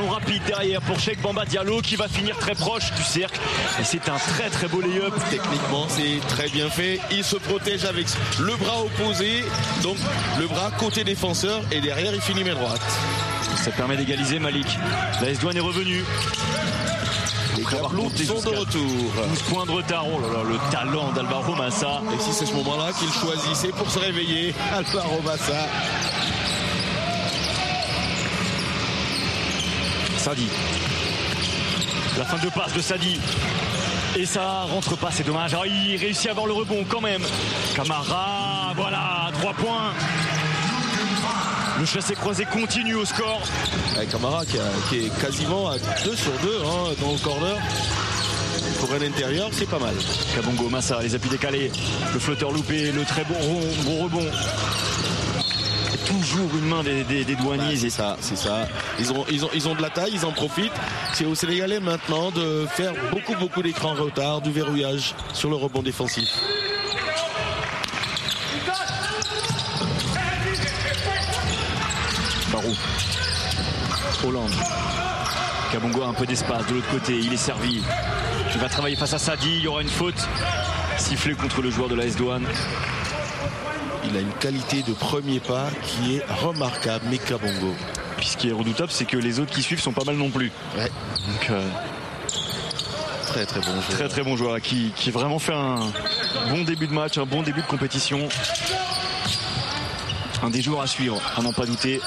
ballon rapide derrière pour Cheikh Bamba Diallo qui va finir très proche du cercle. Et c'est un très très beau lay-up. Techniquement, c'est très bien fait. Il se protège avec le bras opposé, donc le bras côté défenseur, et derrière il finit main droite. Ça permet d'égaliser Malik. La S-Douane est revenue. Les Gabelous sont de retour. 12 points de retard. Oh là là, le talent d'Alvaro Massa. Et si c'est ce moment-là qu'il choisissait pour se réveiller, Alvaro Massa. Sadi. La fin de passe de Sadi. Et ça rentre pas, c'est dommage. Ah, il réussit à avoir le rebond quand même. Camara, voilà, 3 points. Le chassé-croisé continue au score. Camara qui est quasiment à 2 sur 2 dans le corner. Pour un intérieur, c'est pas mal. Kabongo, Massa, les appuis décalés. Le flotteur loupé, le très bon rebond. Toujours une main des douaniers. C'est ça. Ils ont de la taille, ils en profitent. C'est aux Sénégalais maintenant de faire beaucoup d'écrans retard, du verrouillage sur le rebond défensif. Barou. Hollande. Kabongo a un peu d'espace de l'autre côté, il est servi. Il va travailler face à Sadi, il y aura une faute sifflée contre le joueur de la S-Douane. Il a une qualité de premier pas qui est remarquable, mais Kabongo. Puis ce qui est redoutable, c'est que les autres qui suivent sont pas mal non plus. Ouais. Donc, très bon joueur. Très bon joueur qui vraiment fait un bon début de match, un bon début de compétition. Un des joueurs à suivre, à n'en pas douter.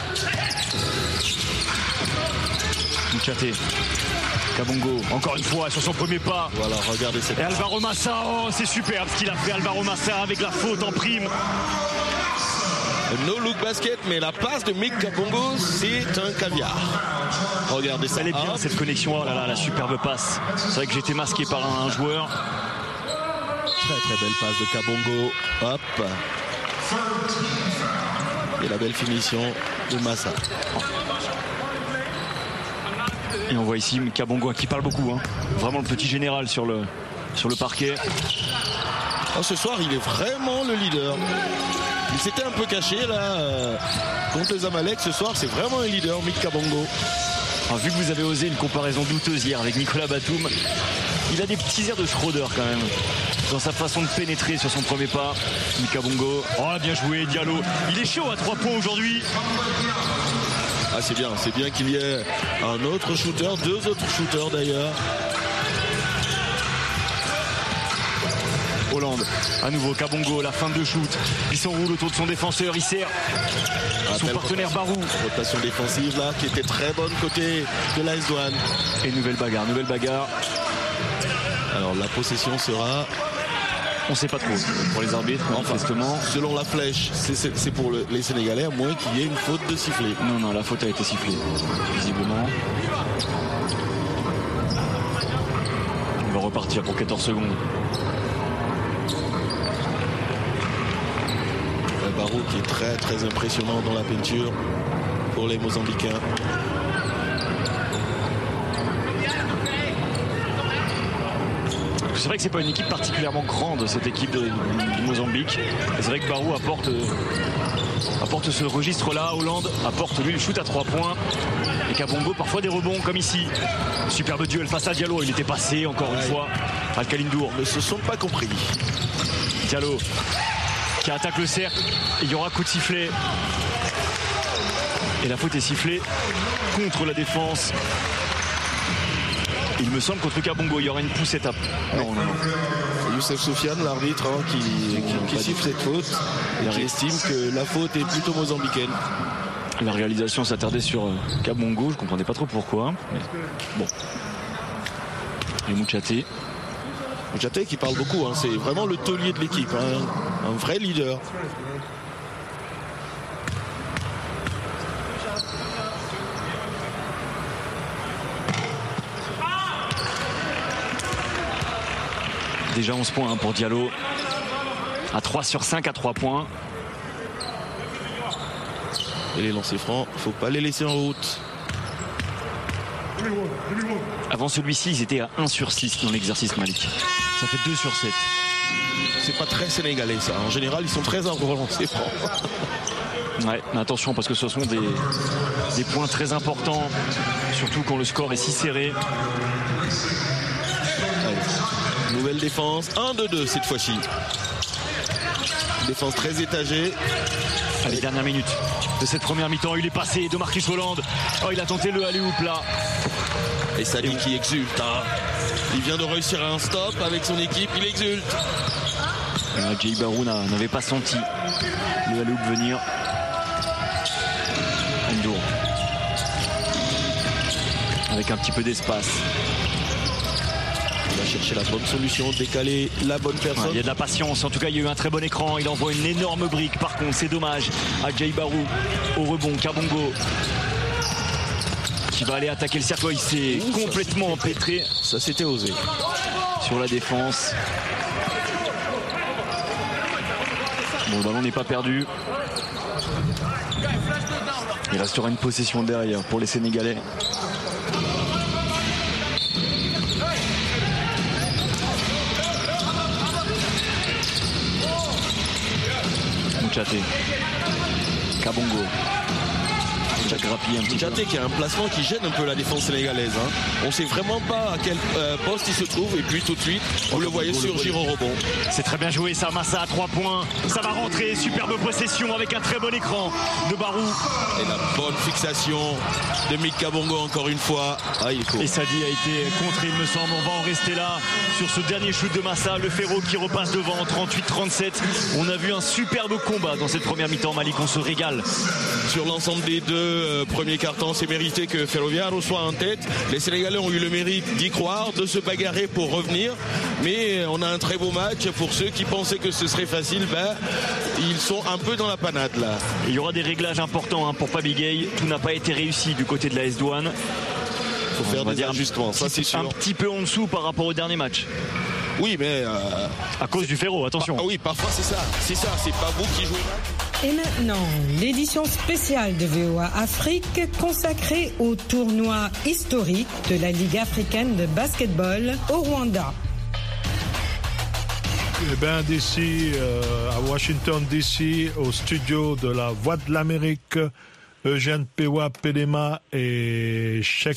Mouchaté. Kabongo, encore une fois sur son premier pas. Voilà, regardez cette. Et Alvaro Massa, oh, c'est superbe ce qu'il a fait Alvaro Massa avec la faute en prime. No look basket, mais la passe de Mick Kabongo, c'est un caviar. Regardez ça. Elle est bien cette connexion, oh là là, la superbe passe. C'est vrai que j'étais masqué par un joueur. Très belle passe de Kabongo. Hop. Et la belle finition de Massa. Et on voit ici Kabongo qui parle beaucoup. Vraiment le petit général sur le parquet. Oh, ce soir, il est vraiment le leader. Il s'était un peu caché là contre les Amalek. Ce soir, c'est vraiment un leader, Mick Kabongo. Alors, vu que vous avez osé une comparaison douteuse hier avec Nicolas Batum, il a des petits airs de Schroeder quand même dans sa façon de pénétrer sur son premier pas. Mick Kabongo, oh bien joué Diallo, il est chaud à 3 points aujourd'hui. Ah c'est bien qu'il y ait un autre shooter, 2 autres shooters d'ailleurs. Hollande, à nouveau Kabongo, la fin de shoot, il s'enroule autour de son défenseur, il sert son partenaire Barou. Rotation défensive là qui était très bonne côté de la S-Douane. Et nouvelle bagarre. Alors la possession sera... On sait pas trop pour les arbitres, manifestement. Selon la flèche, c'est pour les Sénégalais, à moins qu'il y ait une faute de sifflet. Non, la faute a été sifflée, visiblement. On va repartir pour 14 secondes. Barou qui est très impressionnant dans la peinture pour les Mozambicains. C'est vrai que c'est pas une équipe particulièrement grande, cette équipe du Mozambique. Et c'est vrai que Barou apporte ce registre-là. Hollande apporte lui le shoot à 3 points. Et Kabongo parfois des rebonds comme ici. Superbe duel face à Diallo. Il était passé encore une fois. Al-Khalindour ne se sont pas compris. Diallo qui attaque le cercle. Il y aura coup de sifflet. Et la faute est sifflée contre la défense. Il me semble contre Kabongo, il y aura une poussette à... Non. Youssef Soufiane, l'arbitre, qui siffle cette faute et qui estime que la faute est plutôt mozambicaine. La réalisation s'attardait sur Kabongo, je comprenais pas trop pourquoi. Mais bon. Et Mouchaté qui parle beaucoup, c'est vraiment le taulier de l'équipe, un vrai leader. Déjà 11 points pour Diallo. À 3 sur 5 à 3 points. Et les lancers francs, il ne faut pas les laisser en route. Avant celui-ci, ils étaient à 1 sur 6 dans l'exercice Malik. Ça fait 2 sur 7. C'est pas très sénégalais ça. En général, ils sont très en lancers francs. Ouais, mais attention parce que ce sont des points très importants surtout quand le score est si serré. Allez. Nouvelle défense, 1-2-2 cette fois-ci. Défense très étagée. Allez, dernière minute de cette première mi-temps, il est passé de Marcus Hollande. Oh, il a tenté le alley-oop là. Et Sadi qui exulte. Hein. Il vient de réussir un stop avec son équipe, il exulte. Jay Barou n'avait pas senti le alley-oop venir. Endur. Avec un petit peu d'espace. Il va chercher la bonne solution, décaler la bonne personne. Ouais, il y a de la patience, en tout cas il y a eu un très bon écran. Il envoie une énorme brique, par contre c'est dommage à Jay Barou. Au rebond, Kabongo qui va aller attaquer le cercle. Il s'est complètement empêtré. Ça c'était osé. Sur la défense. Bon, le ballon n'est pas perdu. Il restera une possession derrière pour les Sénégalais. Mouchaté. Kabongo. Mouchaté qui a un placement qui gêne un peu la défense sénégalaise. Hein. On ne sait vraiment pas à quel poste il se trouve. Et puis tout de suite, vous le voyez surgir au rebond. C'est très bien joué ça, Massa à 3 points. Ça va rentrer, superbe possession avec un très bon écran de Barou. Et la bonne fixation de Mick Kabongo encore une fois. Ah, il est court. Et Sadi a été contré, il me semble. On va en rester là sur ce dernier shoot de Massa. Le Ferro qui repasse devant 38-37. On a vu un superbe combat dans cette première mi-temps, Malik. On se régale. Sur l'ensemble des deux premiers cartons, c'est mérité que Ferroviario soit en tête. Les Sénégalais ont eu le mérite d'y croire, de se bagarrer pour revenir. Mais on a un très beau match. Pour ceux qui pensaient que ce serait facile, ils sont un peu dans la panade là. Il y aura des réglages importants pour Pabi Gueye. Tout n'a pas été réussi du côté de l'AS Douanes. Il faut faire des ajustements, ça c'est sûr. Un petit peu en dessous par rapport au dernier match. Oui, mais... à cause du Ferro, attention. Oui, parfois c'est ça. C'est pas vous qui jouez mal. Et maintenant, l'édition spéciale de VOA Afrique consacrée au tournoi historique de la Ligue africaine de basketball au Rwanda. Eh bien, d'ici à Washington DC, au studio de la Voix de l'Amérique, Eugène Pewa Pelema et Cheikh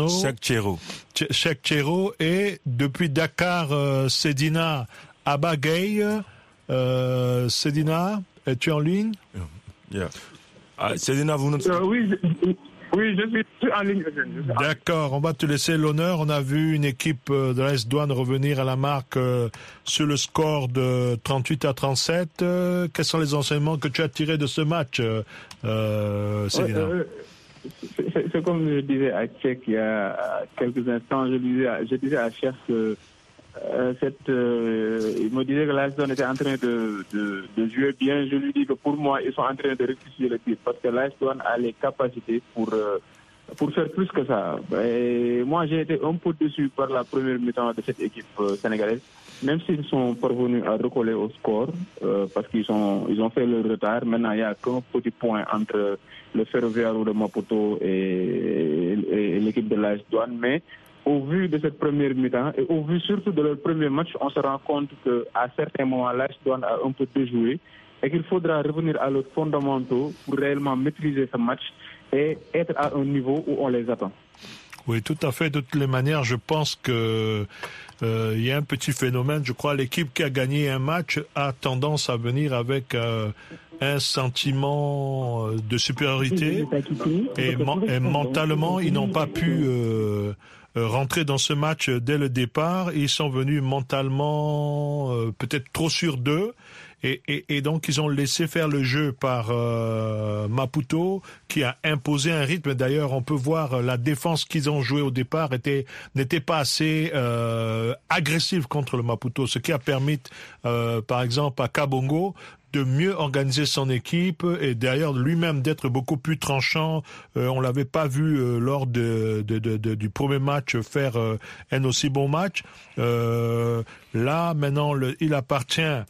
Chero. Et depuis Dakar, Sedina Abagay. Sedina, es-tu en ligne? Yeah. Sedina, vous nous... Oui, je suis en ligne. D'accord, on va te laisser l'honneur. On a vu une équipe de l'AS Douanes revenir à la marque sur le score de 38-37. Quels sont les enseignements que tu as tirés de ce match, Sedina? C'est comme je disais à Cheikh il y a quelques instants. Je disais à Cheikh que il me disait que l'AS Douanes était en train de jouer bien. Je lui dis que pour moi, ils sont en train de rectifier le tir parce que l'AS Douanes a les capacités pour faire plus que ça. Et moi, j'ai été un peu déçu par la première mi-temps de cette équipe sénégalaise, même s'ils sont parvenus à recoller au score parce qu'ils ont fait le retard. Maintenant, il n'y a qu'un petit point entre le Ferroviario de Maputo et l'équipe de l'AS Douanes, mais au vu de cette première mi-temps et au vu surtout de leur premier match, on se rend compte qu'à certains moments, l'AS Douanes a un peu déjoué et qu'il faudra revenir à leurs fondamentaux pour réellement maîtriser ce match et être à un niveau où on les attend. Oui, tout à fait. De toutes les manières, je pense que il y a un petit phénomène. Je crois l'équipe qui a gagné un match a tendance à venir avec un sentiment de supériorité et mentalement, ils n'ont pas pu rentrer dans ce match dès le départ. Ils sont venus mentalement peut-être trop sûrs d'eux. Et donc ils ont laissé faire le jeu par Maputo qui a imposé un rythme. D'ailleurs, on peut voir la défense qu'ils ont jouée au départ n'était pas assez agressive contre le Maputo, ce qui a permis par exemple à Kabongo de mieux organiser son équipe et d'ailleurs lui-même d'être beaucoup plus tranchant. On l'avait pas vu lors du premier match faire un aussi bon match. Là maintenant il appartient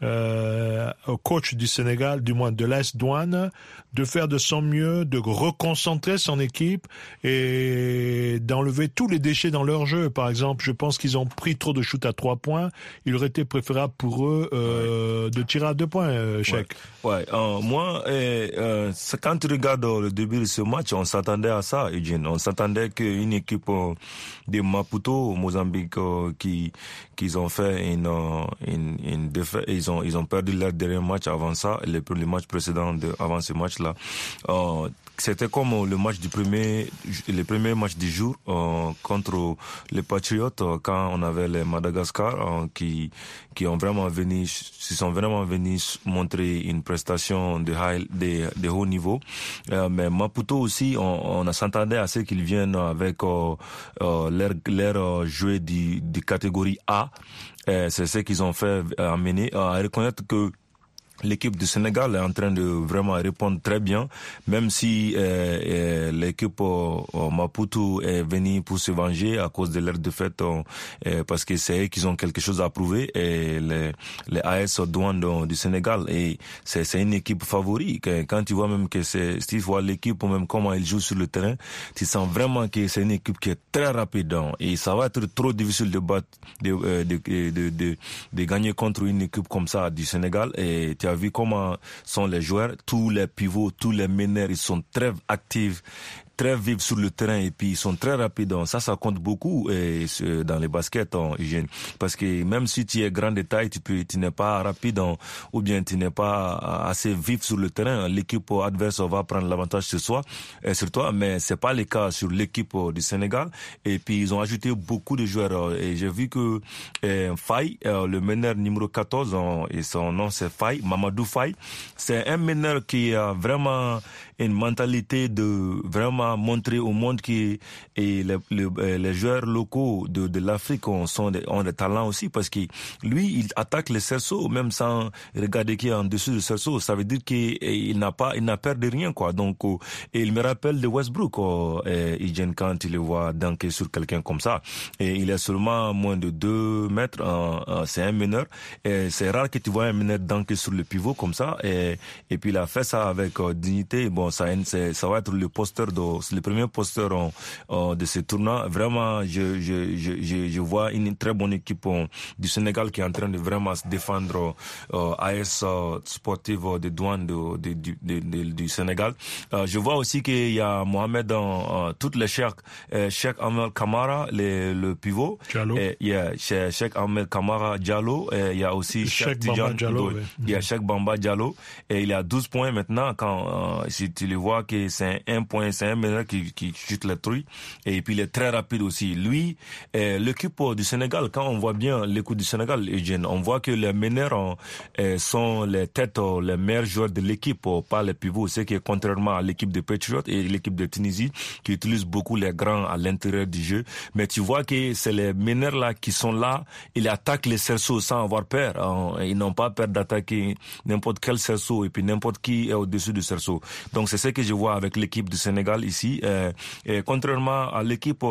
au coach du Sénégal, du moins de l'AS Douanes, de faire de son mieux, de reconcentrer son équipe et d'enlever tous les déchets dans leur jeu. Par exemple, je pense qu'ils ont pris trop de shoots à 3 points. Il aurait été préférable pour eux de tirer à 2 points, Cheikh. Moi, quand tu regardes le début de ce match, on s'attendait à ça, Eugène. On s'attendait qu'une équipe de Maputo, au Mozambique, qu'ils ont fait une défaite. Ils ont perdu leur dernier match avant ça, les matchs précédents avant ce match-là. C'était comme le premier match du jour contre les Patriotes quand on avait les Madagascar qui ont vraiment sont vraiment venus montrer une prestation de haut niveau. Mais Maputo aussi, on s'attendait à ce qu'ils viennent avec leur jeu de catégorie A. C'est ce qu'ils ont fait amener à reconnaître que l'équipe du Sénégal est en train de vraiment répondre très bien, même si l'équipe Maputo est venue pour se venger à cause de leur défaite, parce que c'est eux qui ont quelque chose à prouver, et les AS Douanes du Sénégal, et c'est une équipe favorite. Quand tu vois même que si tu vois l'équipe, même comment ils jouent sur le terrain, tu sens vraiment que c'est une équipe qui est très rapide, et ça va être trop difficile de gagner contre une équipe comme ça du Sénégal. Et tu as vu comment sont les joueurs, tous les pivots, tous les meneurs, ils sont très actifs, très vifs sur le terrain, et puis ils sont très rapides. Ça compte beaucoup dans les baskets, Eugène. Parce que même si tu es grand de taille, tu n'es pas rapide, ou bien tu n'es pas assez vif sur le terrain, l'équipe adverse va prendre l'avantage sur toi, mais c'est pas le cas sur l'équipe du Sénégal. Et puis ils ont ajouté beaucoup de joueurs, et j'ai vu que Faye, le meneur numéro 14, et son nom c'est Faye, Mamadou Faye, c'est un meneur qui a vraiment une mentalité de vraiment montrer au monde que les joueurs locaux de l'Afrique ont des talents aussi, parce que lui, il attaque les cerceaux même sans regarder qui est en dessous du cerceau. Ça veut dire qu'il n'a peur de rien, quoi. Donc, et il me rappelle de Westbrook, quand il le voit dunker sur quelqu'un comme ça. Et il est seulement moins de 2 mètres, c'est un meneur. Et c'est rare que tu vois un meneur dunker sur le pivot comme ça. Et puis il a fait ça avec dignité. Bon, ça va être le premier poster de ce tournoi. Vraiment, je vois une très bonne équipe du Sénégal qui est en train de vraiment se défendre AS Sportive de Douanes du Sénégal. Je vois aussi qu'il y a Mohamed toutes les Cheikh Ahmed Kamara, le pivot. Diallo. Cheikh Ahmed Kamara Diallo. Il y a aussi Cheikh Bamba Diallo. Il y a Cheikh Bamba Diallo. Et il a 12 points maintenant si tu le vois que c'est un point, c'est un meneur qui chute les trucs, et puis il est très rapide aussi. Lui, l'équipe du Sénégal, quand on voit bien l'équipe du Sénégal, Eugène, on voit que les meneurs sont les têtes, les meilleurs joueurs de l'équipe, pas les pivots. C'est que contrairement à l'équipe de Patriots et l'équipe de Tunisie, qui utilisent beaucoup les grands à l'intérieur du jeu, mais tu vois que c'est les meneurs là qui sont là, ils attaquent les cerceaux sans avoir peur. Ils n'ont pas peur d'attaquer n'importe quel cerceau, et puis n'importe qui est au-dessus du cerceau. Donc c'est ce que je vois avec l'équipe du Sénégal ici. Et contrairement à l'équipe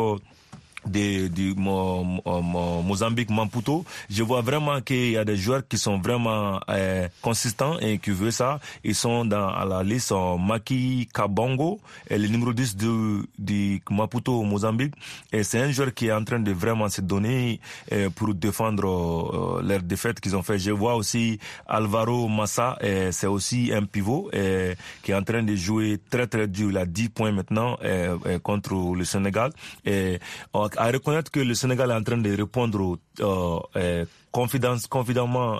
du Mozambique, Maputo, je vois vraiment qu'il y a des joueurs qui sont vraiment consistants et qui veulent ça. Ils sont à la liste Maki Kabongo, le numéro 10 du Maputo au Mozambique. Et c'est un joueur qui est en train de vraiment se donner pour défendre leur défaite qu'ils ont fait. Je vois aussi Alvaro Massa, c'est aussi un pivot qui est en train de jouer très très dur. Il a 10 points maintenant contre le Sénégal. Et à reconnaître que le Sénégal est en train de répondre confidemment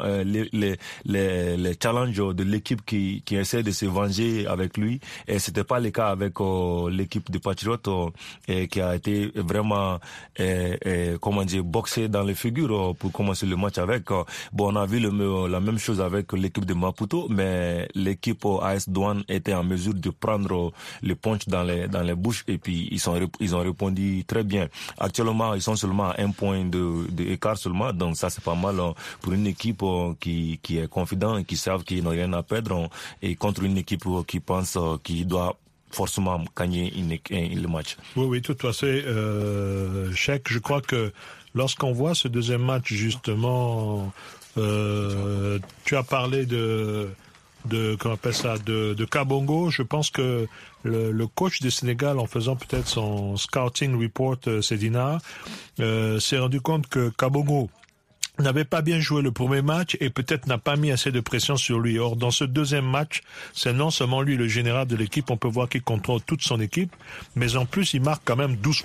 les challenges de l'équipe qui essaie de se venger avec lui, et c'était pas le cas avec l'équipe de Patriots qui a été vraiment boxé dans les figures pour commencer le match avec. Bon, on a vu la même chose avec l'équipe de Maputo, mais l'équipe AS Douanes était en mesure de prendre le punch dans les bouches, et puis ils ont répondu très bien. Actuellement, ils sont seulement à 1 point de écart seulement, donc ça c'est pas mal pour une équipe qui est confidente et qui savent qu'ils n'ont rien à perdre, et contre une équipe qui pense qu'il doit forcément gagner le match. Oui, tout à fait. Cheikh, je crois que lorsqu'on voit ce deuxième match, justement, Tu as parlé de comment on appelle ça, de Kabongo. Je pense que le coach du Sénégal, en faisant peut-être son scouting report, Sedina, s'est rendu compte que Kabongo n'avait pas bien joué le premier match et peut-être n'a pas mis assez de pression sur lui. Or, dans ce deuxième match, c'est non seulement lui le général de l'équipe, on peut voir qu'il contrôle toute son équipe, mais en plus, il marque quand même 12